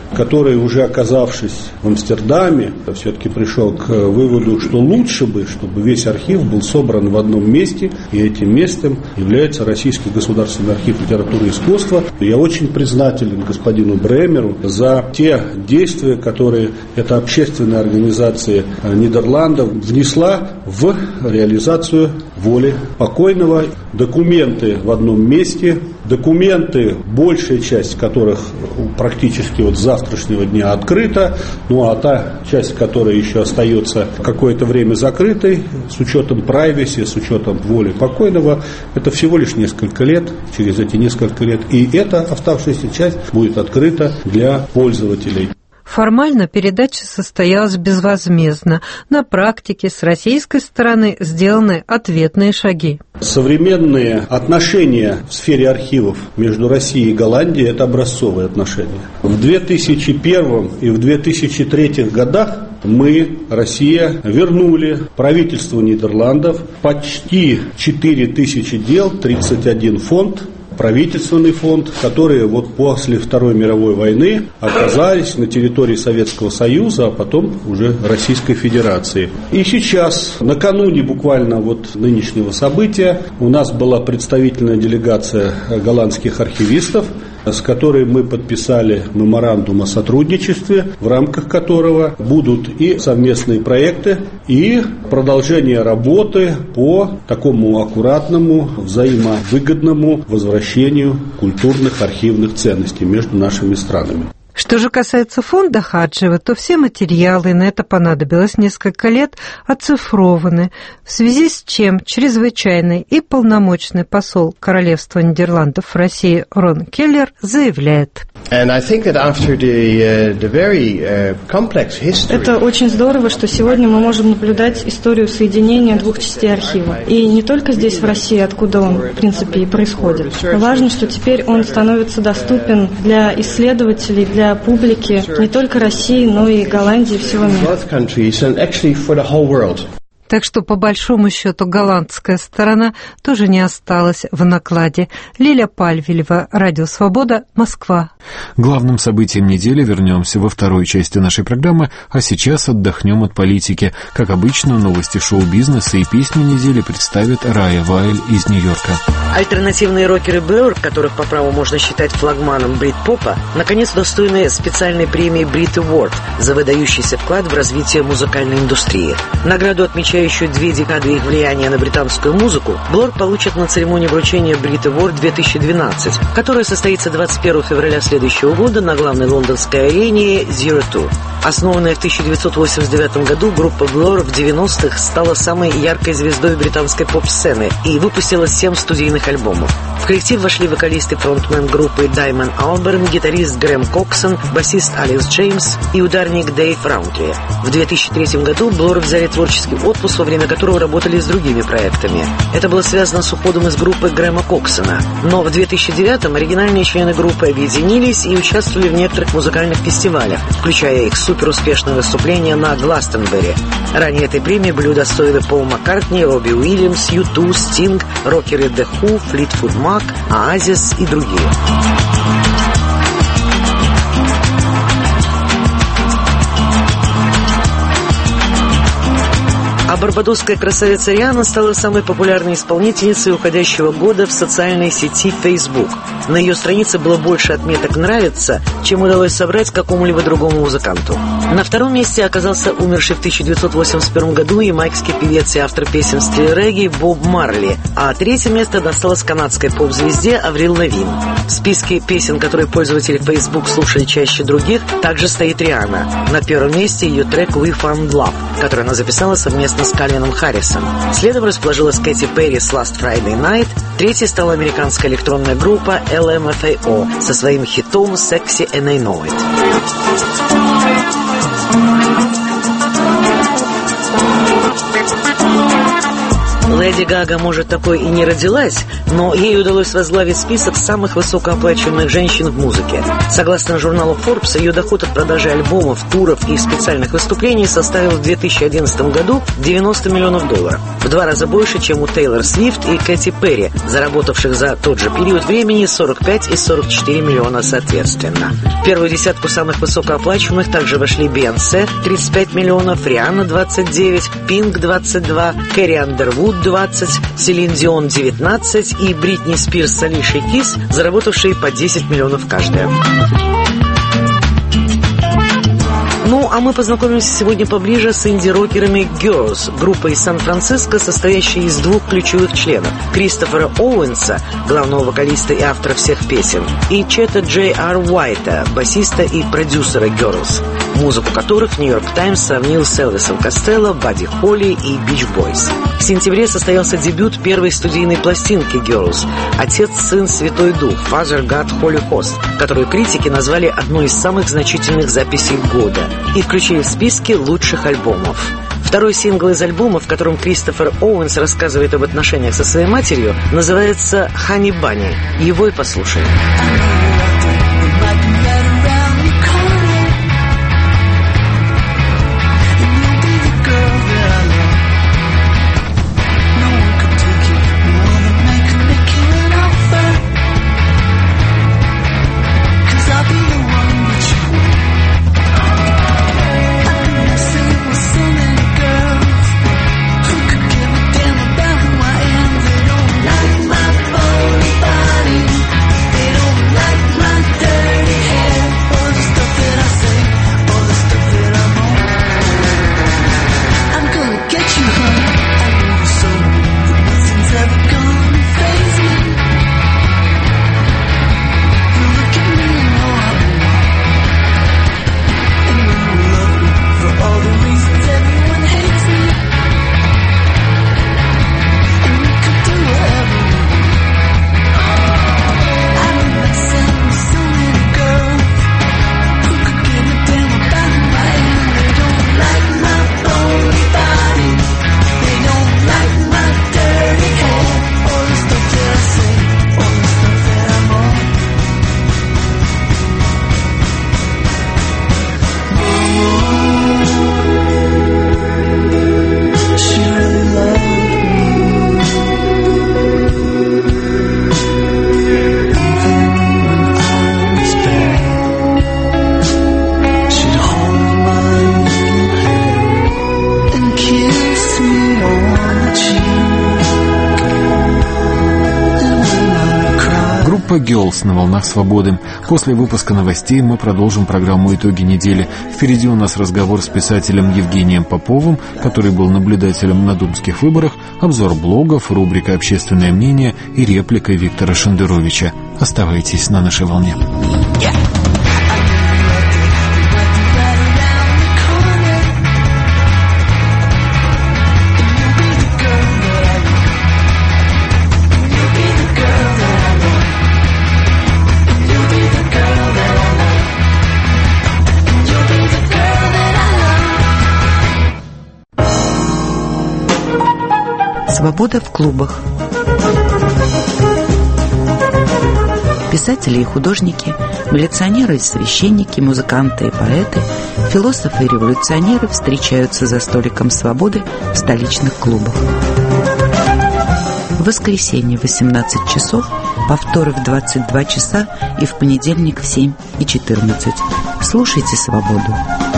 который, уже оказавшись в Амстердаме, все-таки пришел к выводу, что лучше бы, чтобы весь архив был собран в одном месте, и этим местом является Российский государственный архив литературы и искусства. Я очень признателен господину Бремеру за те действия, которые эта общественная организация Нидерландов внесла в реализацию воли покойного. Документы в одном месте, документы, большая часть которых практически вот с завтрашнего дня открыта, ну а та часть, которая еще остается какое-то время закрытой, с учетом privacy, с учетом воли покойного, это всего лишь несколько лет, через эти несколько лет, и эта оставшаяся часть будет открыта для пользователей. Формально передача состоялась безвозмездно. На практике с российской стороны сделаны ответные шаги. Современные отношения в сфере архивов между Россией и Голландией – это образцовые отношения. В 2001 и в 2003 годах мы, Россия, вернули правительству Нидерландов почти 4000 дел, 31 фонд, правительственный фонд, которые вот после Второй мировой войны оказались на территории Советского Союза, а потом уже Российской Федерации. И сейчас, накануне буквально вот нынешнего события, у нас была представительная делегация голландских архивистов, с которой мы подписали меморандум о сотрудничестве, в рамках которого будут и совместные проекты, и продолжение работы по такому аккуратному, взаимовыгодному возвращению культурных архивных ценностей между нашими странами. Что же касается фонда Хаджиева, то все материалы, на это понадобилось несколько лет, оцифрованы, в связи с чем чрезвычайный и полномочный посол Королевства Нидерландов в России Рон Келлер заявляет: это очень здорово, что сегодня мы можем наблюдать историю соединения двух частей архива. И не только здесь, в России, откуда он, в принципе, и происходит. Важно, что теперь он становится доступен для исследователей, для публики не только России, но и Голландии и всего мира. Так что, по большому счету, голландская сторона тоже не осталась в накладе. Лиля Пальвелева, Радио Свобода, Москва. Главным событием недели вернемся во второй части нашей программы, а сейчас отдохнем от политики. Как обычно, новости шоу-бизнеса и песни недели представит Рая Вайль из Нью-Йорка. Альтернативные рокеры Blur, которых по праву можно считать флагманом брит-попа, наконец достойны специальной премии Brit Award за выдающийся вклад в развитие музыкальной индустрии. Награду отмечают еще 2 декады их влияния на британскую музыку, Blur получат на церемонии вручения Brit Award 2012, которая состоится 21 февраля следующего года на главной лондонской арене Zero Two. Основанная в 1989 году, группа Blur в 90-х стала самой яркой звездой британской поп-сцены и выпустила 7 студийных альбомов. В коллектив вошли вокалист и фронтмен группы Даймон Алберн, гитарист Грэм Коксон, басист Алекс Джеймс и ударник Дэйв Раунтли. В 2003 году Blur взяли творческий отпуск, во время которого работали с другими проектами. Это было связано с уходом из группы Грэма Коксона. Но в 2009-м оригинальные члены группы объединились и участвовали в некоторых музыкальных фестивалях, включая их суперуспешное выступление на Гластонберри. Ранее этой премии были удостоены Пол Маккартни, Робби Уильямс, U2, Sting, рокеры The Who, Fleetwood Mac, Oasis и другие. А барбадосская красавица Риhanna стала самой популярной исполнительницей уходящего года в социальной сети Facebook. На ее странице было больше отметок «нравится», чем удалось собрать какому-либо другому музыканту. На втором месте оказался умерший в 1981 году ямайский певец и автор песен в стиле регги Боб Марли, а третье место досталось канадской поп-звезде Аврил Лавин. В списке песен, которые пользователи Facebook слушали чаще других, также стоит Риhanna. На первом месте ее трек «We Found Love», который она записала совместно с Кальвином Харрисом. Следом расположилась Кэти Перри с Last Friday Night. Третьей стала американская электронная группа LMFAO со своим хитом «Sexy and I Know It». Леди Гага, может, такой и не родилась, но ей удалось возглавить список самых высокооплачиваемых женщин в музыке. Согласно журналу Forbes, ее доход от продажи альбомов, туров и специальных выступлений составил в 2011 году $90 миллионов. В 2 раза больше, чем у Тейлор Свифт и Кэти Перри, заработавших за тот же период времени 45 и 44 миллиона соответственно. В первую десятку самых высокооплачиваемых также вошли Бейонсе 35 миллионов, Рианна 29, Пинк 22, Кэрри Андервуд 20, Селин Дион 19 и Бритни Спирс с Алишей Кис, заработавшие по 10 миллионов каждая. Ну, а мы познакомимся сегодня поближе с инди-рокерами Girls, группой из Сан-Франциско, состоящей из 2 ключевых членов: Кристофера Оуэнса, главного вокалиста и автора всех песен, и Чета Джей Ар Уайта, басиста и продюсера Girls, музыку которых Нью-Йорк Таймс сравнил с Элвисом Костелло, Бадди Холли и Бич Бойс. В сентябре состоялся дебют первой студийной пластинки Girls «Отец, Сын, Святой Дух» Father, God, Holy Host, которую критики назвали одной из самых значительных записей года и включили в списки лучших альбомов. Второй сингл из альбома, в котором Кристофер Оуэнс рассказывает об отношениях со своей матерью, называется «Honey Bunny». Его и послушаем. Girls на волнах свободы. После выпуска новостей мы продолжим программу «Итоги недели». Впереди у нас разговор с писателем Евгением Поповым, который был наблюдателем на думских выборах, обзор блогов, рубрика «Общественное мнение» и реплика Виктора Шендеровича. Оставайтесь на нашей волне. Свобода в клубах. Писатели и художники, милиционеры и священники, музыканты и поэты, философы и революционеры встречаются за столиком свободы в столичных клубах. В воскресенье в 18 часов, повторы в 22 часа и в понедельник в 7 и 14. Слушайте «Свободу».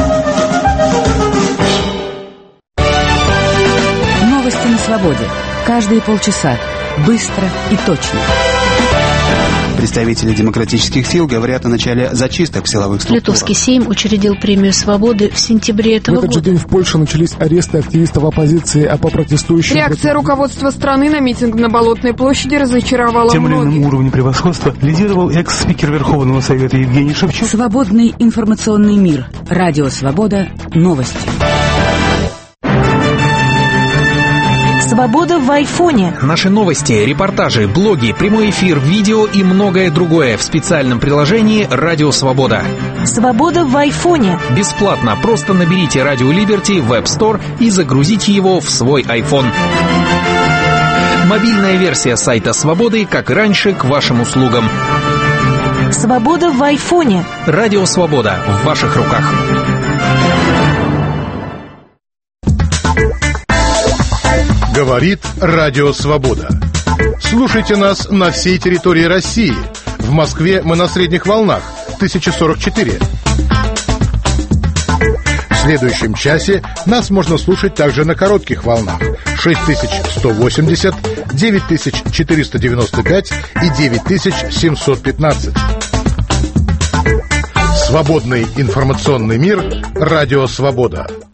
Новости на свободе. Каждые полчаса. Быстро и точно. Представители демократических сил говорят о начале зачисток в силовых структурах. Литовский Сейм учредил премию свободы в сентябре этого года. В этот же день в Польше начались аресты активистов оппозиции, а по протестующим... Реакция руководства страны на митинг на Болотной площади разочаровала тем многих. Тем или иным уровнем превосходства лидировал экс-спикер Верховного Совета Евгений Шевчук. Свободный информационный мир. Радио «Свобода». Новости. Свобода в айфоне. Наши новости, репортажи, блоги, прямой эфир, видео и многое другое в специальном приложении «Радио Свобода». Свобода в айфоне. Бесплатно. Просто наберите «Радио Либерти» в App Store и загрузите его в свой iPhone. Мобильная версия сайта «Свободы», как и раньше, к вашим услугам. Свобода в айфоне. Радио «Свобода» в ваших руках. Говорит Радио Свобода. Слушайте нас на всей территории России. В Москве мы на средних волнах 1044. В следующем часе нас можно слушать также на коротких волнах 6180, 9495 и 9715. Свободный информационный мир. Радио Свобода.